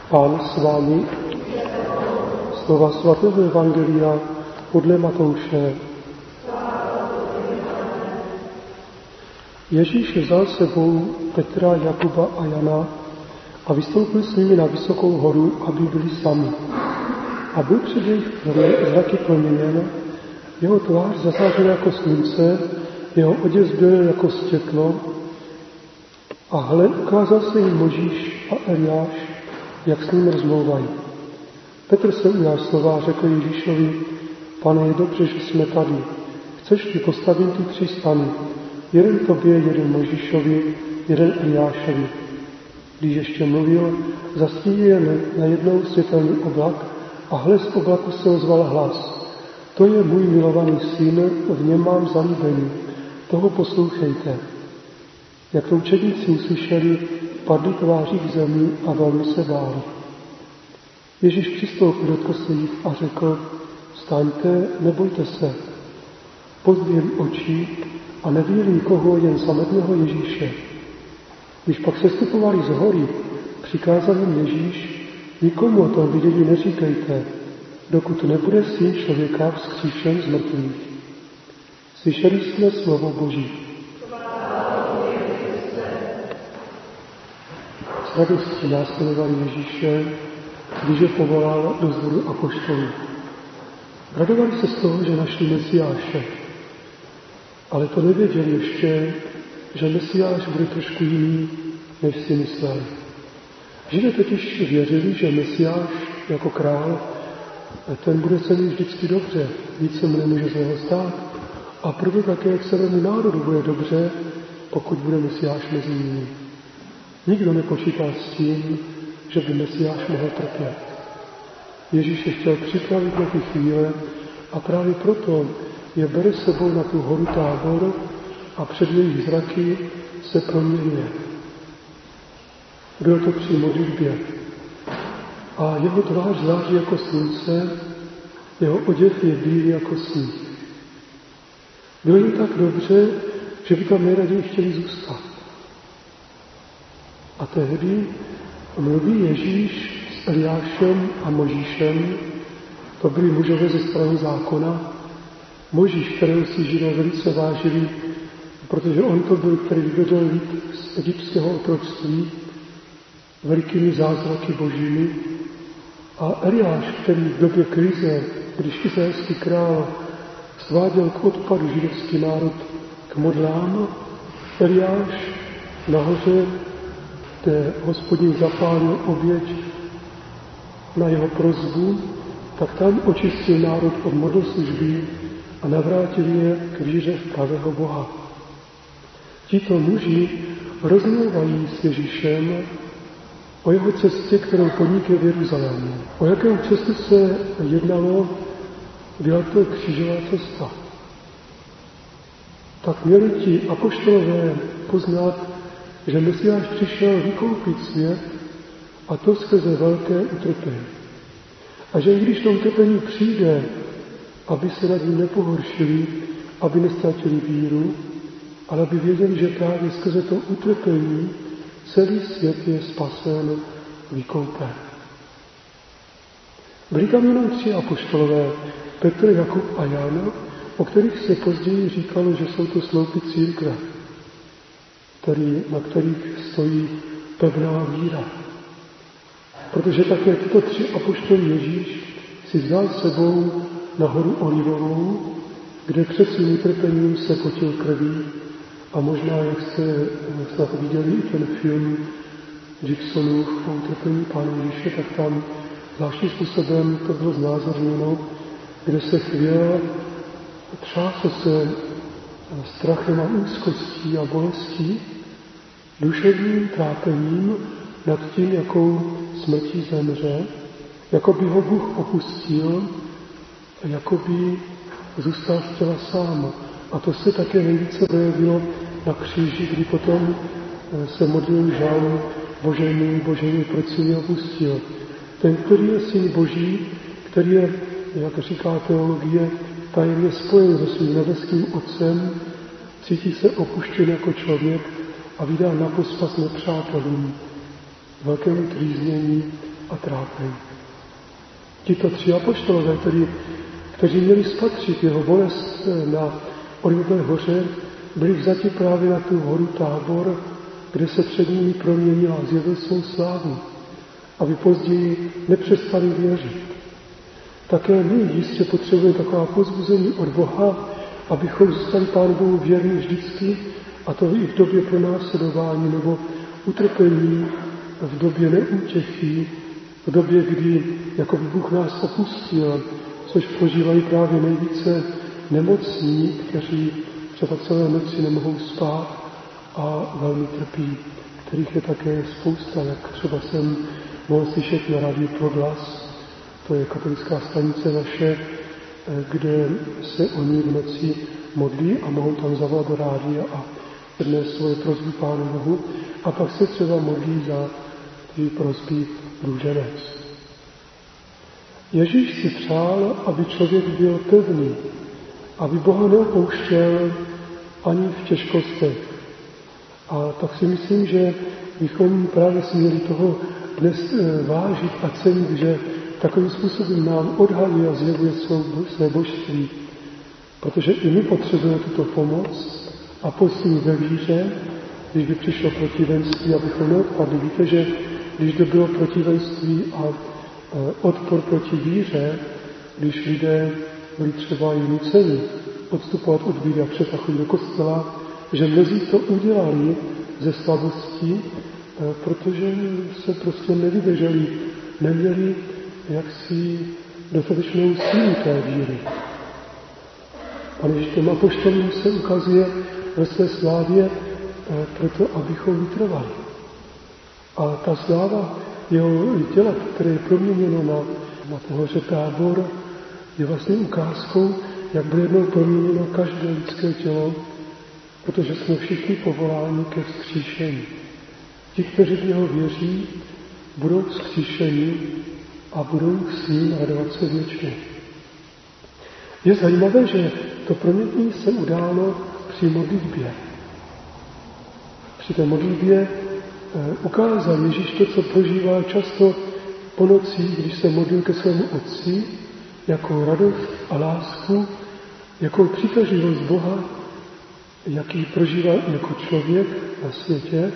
Pán s vámi. Slova svatého evangelia podle Matouše. Ježíš vzal sebou Petra, Jakuba a Jana a vystoupil s nimi na vysokou horu, aby byli sami. A byl před jejich zraky proměněn, jeho tvář zasářil jako slunce, jeho oděv byl jako stěklo, a hle, ukázal se jim Mojžíš a Eliáš, jak s ním rozmlouvají. Petr se ujal slova a řekl Ježíšovi: Pane, je dobře, že jsme tady. Chceš, ti postavím tu 3 stany. Jeden tobě, jeden Mojžíšovi, jeden Eliášovi. Když ještě mluvil, zastínil je najednou světelný oblak a hle, z oblaku se ozval hlas: To je můj milovaný syn, v něm mám zalíbení, toho poslouchejte. Jak to učedníci uslyšeli, padli tváří k zemi a velmi se báli. Ježíš přistoupil do koslík a řekl: Vstaňte, nebojte se. Pozdvihli oči a neviděli nikoho, jen samotného Ježíše. Když pak sestupovali z hory, přikázal jim Ježíš: Nikomu o tom vidění neříkejte, dokud nebude Syn člověka vzkříšen z mrtvých. Slyšeli jsme slovo Boží. S radostí následovali Ježíše, když je povolal do sboru apoštolů. Radovali se z toho, že našli Mesiáše, ale to nevěděli ještě, že Mesiáš bude trošku jiný, než si mysleli. Židé totiž věřili, že Mesiáš jako král, ten bude se mít vždycky dobře, víc se mu nemůže z něho stát, a proto také celému národu bude dobře, pokud bude Mesiáš mezi nimi. Nikdo nepočítal s tím, že by Mesiáš mohl trpět. Ježíš je chtěl připravit na ty chvíle a právě proto je bere sebou na tu horu Tábor a před jejich zraky se proměňuje. Bylo to při modlitbě. A jeho tvář září jako slunce, jeho oděv je bílý jako sníh. Bylo jim tak dobře, že by tam nejraději chtěli zůstat. A tehdy mluví Ježíš s Eliášem a Mojžíšem, to byli mužové ze strany zákona. Mojžíš, kterého si Židé velice vážili, protože on to byl, který vyvedl lid z egyptského otroctví velikými zázraky božími. A Eliáš, který v době krize, když izraelský král sváděl k odpadu židovský národ k modlám, Eliáš nahoře, kde Hospodin zapálil oběť na jeho prosbu, tak tam očistil národ od modloslužby a navrátil je k víře v pravého Boha. Tito muži rozmluvají s Ježíšem o jeho cestě, kterou podnikl v Jeruzalému. O jakou cestu se jednalo, byla to křížová cesta. Tak měli ti apoštolové poznat, že Mesiáš přišel vykoupit svět, a to skrze velké utrpení. A že i když to utrpení přijde, aby se nad ním nepohoršili, aby nestratili víru, ale aby věděli, že právě skrze to utrpení celý svět je spasen, vykoupen. Byli tam jenom 3 apoštolové, Petr, Jakub a Jan, o kterých se později říkalo, že jsou to sloupy církve, na kterých stojí pevná víra. Protože také tyto 3 apoštolí Ježíš si vzal sebou na horu Olivovou, kde před svým utrpením se potil krví, a možná, jak jste snad viděli i ten film Jacksonův o utrpení Pána Ježíše, tak tam zvláštním způsobem to bylo znázorněno, kde se chvěl, třásl se strachem a úzkostí a bolestí, duševním trápením nad tím, jakou smrtí zemře, jako by ho Bůh opustil, jako by zůstal z těla sám. A to se také nejvíce projevilo na kříži, kdy potom se modlil žál: Bože můj, proč jsi mě opustil? Ten, který je Syn Boží, který je, jak říká teologie, tajemně spojen se svým nebeským Otcem, cítí se opuštěn jako člověk a vydá na pospas nepřátelům, velkému trýznění a trápení. Tito 3 apoštolové, kteří měli spatřit jeho bolest na Olivové hoře, byli vzati právě na tu horu Tábor, kde se před nimi proměnil a zjevil svou slávu, aby později nepřestali věřit. Také my jistě potřebujeme taková povzbuzení od Boha, abychom zůstali Pánu Bohu věrní vždycky, a to i v době pronásledování nebo utrpení, v době neútěchy, v době, kdy jako by Bůh nás opustil, což prožívají právě nejvíce nemocní, kteří třeba celé noci nemohou spát a velmi trpí, kterých je také spousta, jak třeba jsem mohl slyšet na rádiu Proglas, to je katolická stanice naše, kde se oni v noci modlí a mohou tam zavolat do rádia a přednést svoje prosby Pánu Bohu a pak se třeba modlí za ty prosby růženec. Ježíš si přál, aby člověk byl pevný, aby Boha neopouštěl ani v těžkostech. A tak si myslím, že bychom právě si měli toho dnes vážit a cenit, že takovým způsobem nám odhalí a zjevuje své božství. Protože i my potřebujeme tuto pomoc a posílit ve víře, když by přišlo protivenství, abychom neodpadli. Víte, že když by bylo protivenství a odpor proti víře, když lidé byli třeba i nuceni odstupovat od víry a přestat chodit do kostela, že mnozí to udělali ze slabosti, protože se prostě nevydrželi, neměli jaksi dostatečnou sílu té víry. Pane Ježíš těm apoštolům se ukazuje ve své slávě proto, abychom vytrvali. A ta sláva jeho těla, které je proměněno na té hoře Tábor, je vlastně ukázkou, jak bude jednou proměněno každé lidské tělo, protože jsme všichni povoláni ke vzkříšení. Ti, kteří v něho věří, budou vzkříšeni a budou s ním radovat se věčně. Je zajímavé, že to proměnění se událo při modlitbě. Při té modlitbě ukázal Ježíš to, co prožívá často po nocích, když se modlil ke svému Otci, jako radost a lásku, jako přitažlivost Boha, jaký prožívá jako člověk na světě,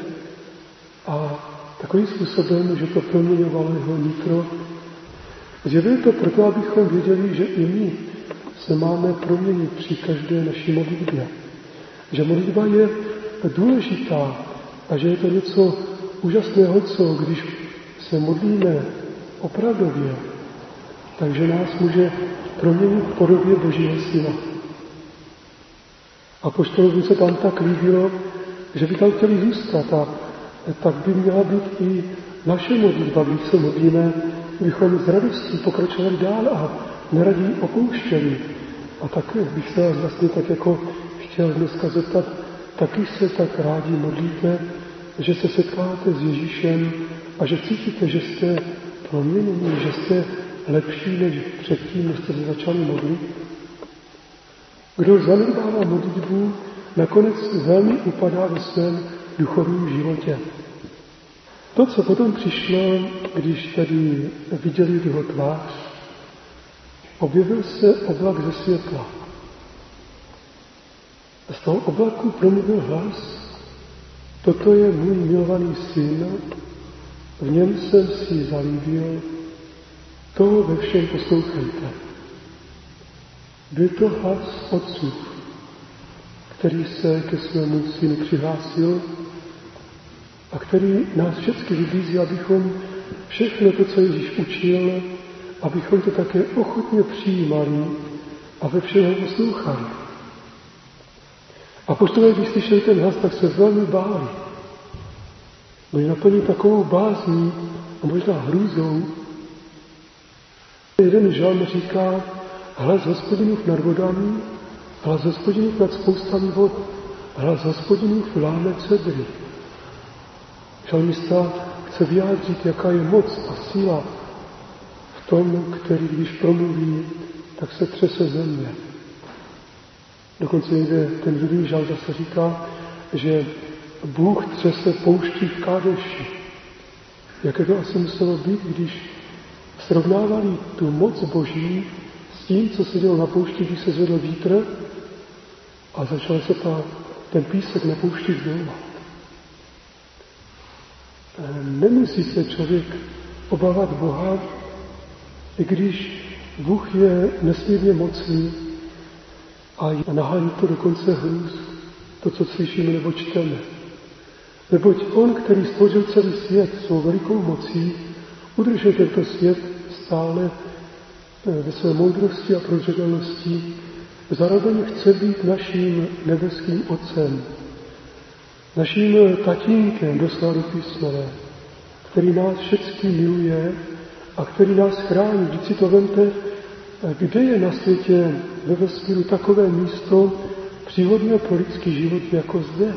a takovým způsobem, že to proměňovalo jeho nitro. Zjevil to proto, abychom věděli, že i my se máme proměnit při každé naší modlitbě. Že modlitba je důležitá a že je to něco úžasného, co když se modlíme opravdově, takže nás může proměnit v podobě Božího Syna. Apoštolům se tam tak líbilo, že by tam chtěli zůstat, a tak by měla být i naše modlitba, když se modlíme, bychom s radostí pokračovali dál a neradi opouštěli. A tak bych se vás vlastně tak jako chtěl dneska zeptat, taky se tak rádi modlíte, že se setkáte s Ježíšem a že cítíte, že jste proměnění, že jste lepší než předtím, než jste se začali modlit. Kdo zanedbává modlitbu, nakonec velmi upadá ve svém duchovním životě. To, co potom přišlo, když tady viděli jeho tvář, objevil se oblak ze světla. Z toho oblaku promluvil hlas: toto je můj milovaný syn, v něm jsem si zalíbil, toho ve všem poslouchejte. Byl to hlas Otcův, který se ke svému synu přihlásil a který nás všechny vybízí, abychom všechno to, co Ježíš učil, abychom to také ochotně přijímali a ve všem ho poslouchali. Apoštolé, když slyšeli ten hlas, tak se velmi báli. Byli naplní takovou bázní a možná hrůzou. Jeden žalm říká: hlas Hospodinův nad vodami, hlas Hospodinův nad spoustami vod, hlas Hospodinův láme cedry. Žalmista chce vyjádřit, jaká je moc a síla v tom, který když promluví, tak se třese země. Dokonce někde ten druhý žalm zase říká, že Bůh třese pouští v Kádeši. Jaké to asi muselo být, když srovnávali tu moc Boží s tím, co se dělo na poušti, když se zvedl vítr a začal se ten písek na poušti zdolovat. Nemusí se člověk obávat Boha, i když Bůh je nesmírně mocný a nahání to dokonce hrůz, to, co slyšíme nebo čteme. Neboť on, který stvořil celý svět svou velikou mocí, udržuje tento svět stále ve své moudrosti a prozřetelnosti, zároveň chce být naším nebeským Otcem, naším tatínkem doslova do písmene, který nás všechny miluje a který nás chrání. Vždyť si to vemte, kde je na světě ve vesmíru takové místo příhodné pro lidský život jako zde.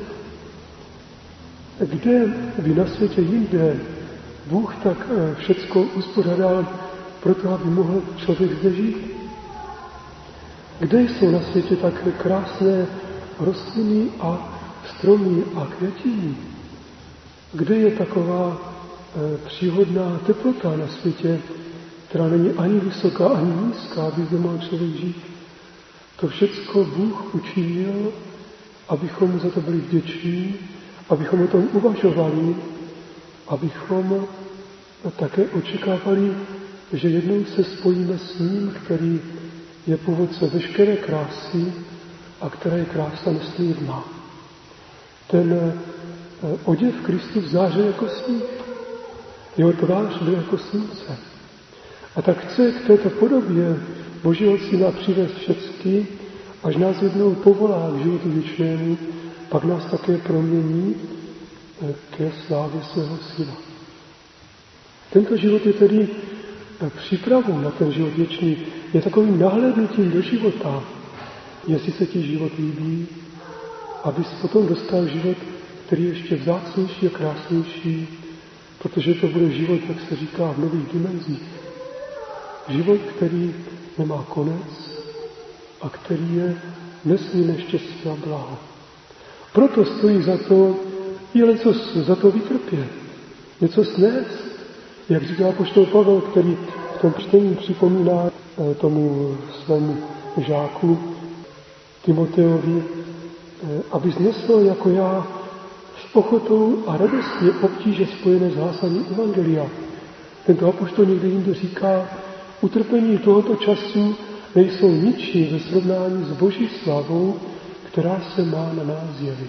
Kde by na světě jinde Bůh tak všecko uspořádal proto, aby mohl člověk zde žít? Kde jsou na světě tak krásné rostliny a stromy a květiny? Kde je taková příhodná teplota na světě, která není ani vysoká, ani nízká, aby zde mohl člověk žít? To všecko Bůh učinil, abychom mu za to byli vděční, abychom o tom uvažovali, abychom také očekávali, že jednou se spojíme s ním, který je původce veškeré krásy a která je krása nesmírná. Ten oděv Kristus zářil jako sníh. Jeho tvář byl jako slunce. A tak chce k této podobě Božího Syna přivést všechny, až nás jednou povolá k životu věčnému, pak nás také promění ke slávě svého Syna. Tento život je tedy přípravou na ten život věčný, je takovým nahlédnutím do života, jestli se ti život líbí, abys potom dostal život, který je ještě vzácnější a krásnější, protože to bude život, jak se říká, v nových dimenzích. Život, který nemá konec a který je nesmírně štěstí a blaho. Proto stojí za to i něco za to vytrpět, něco snést, jak říká apoštol Pavel, který v tom čtení připomíná tomu svému žáku Timoteovi, aby znesl jako já s ochotou a radostně obtíže spojené s hlásáním evangelia. Tento apoštol někdy jinde říká, utrpení tohoto času nejsou ničím ve srovnání s Boží slávou, která se má na nás jevit.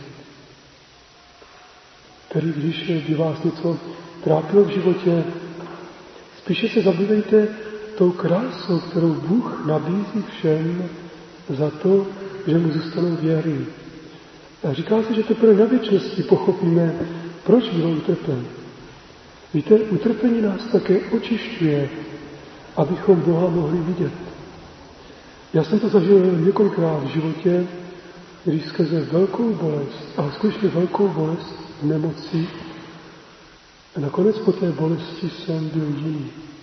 Tedy když by vás něco trápilo v životě, spíše se zabývejte tou krásou, kterou Bůh nabízí všem za to, že mu zůstanou věrní. A říká se, že teprve na věčnosti pochopíme, proč bylo utrpení. Víte, utrpení nás také očišťuje, abychom Boha mohli vidět. Já jsem to zažil několikrát v životě, když skrze velkou bolest, ale skutečně velkou bolest v nemoci, a nakonec po té bolesti jsem byl jiný.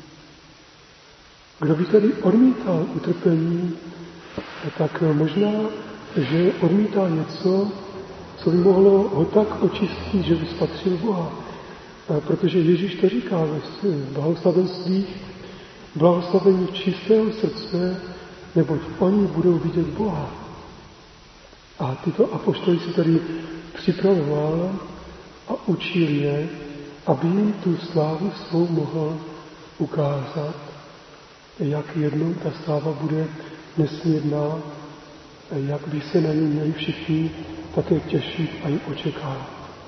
Kdo by tedy odmítal utrpení, tak možná, že odmítá něco, co by mohlo ho tak očistit, že by spatřil Boha. Protože Ježíš to říká ve blahoslavenstvích, blahoslavení čistého srdce, neboť oni budou vidět Boha. A tyto apoštoly si tady připravoval a učil je, aby jim tu slávu svou mohl ukázat, jak jednou ta sláva bude nesmírná, jak by se na ní měli všichni také těšit a ji očekávat.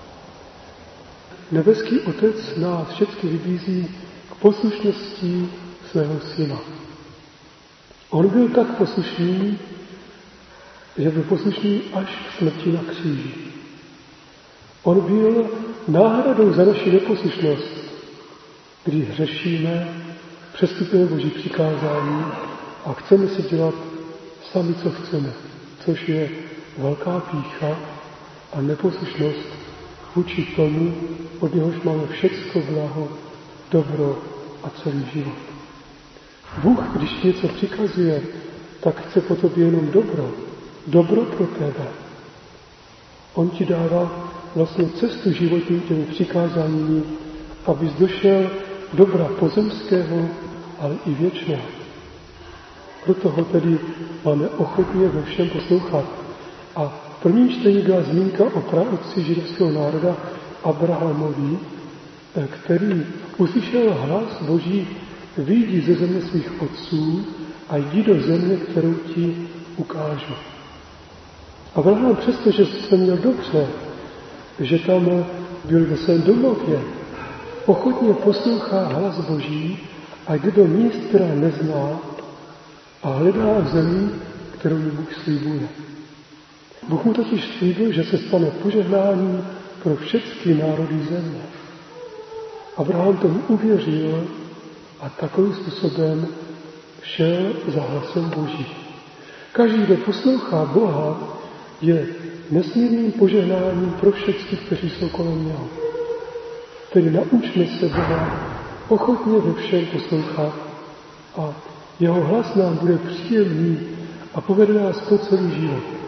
Nebeský Otec nás všechny vybízí k poslušnosti svého Syna. On byl tak poslušný, že byl poslušný až k smrti na kříži. On byl náhradou za naši neposlušnost, když hřešíme, přestupujeme Boží přikázání a chceme si dělat sami, co chceme, což je velká pýcha a neposlušnost vůči tomu, od něhož máme všecko blaho, dobro a celý život. Bůh, když něco přikazuje, tak chce po tobě jenom dobro. Dobro pro tebe. On ti dává vlastně cestu životní těmi přikázáními abys došel dobra pozemského, ale i věčného. Proto ho tedy máme ochotně ve všem poslouchat. A v prvním čtení byla zmínka o praotci židovského národa Abrahamovi, který uslyšel hlas Boží: vyjdi ze země svých otců a jdi do země, kterou ti ukážu. Abraham, přestože se měl dobře, že tam byl ve svém domově, ochotně poslouchá hlas Boží a jde do míst, která nezná, a hledá zemi, kterou mu Bůh slíbuje. Bůh mu totiž slíbil, že se stane požehnáním pro všechny národy země. Abraham tomu uvěřil a takovým způsobem šel za hlasem Boží. Každý, kdo poslouchá Boha, je nesmírným požehnáním pro všechny, kteří jsou kolem něho. Tedy naučme se Boha ochotně ve všem poslouchat a jeho hlas nám bude příjemný a povede nás po celý život.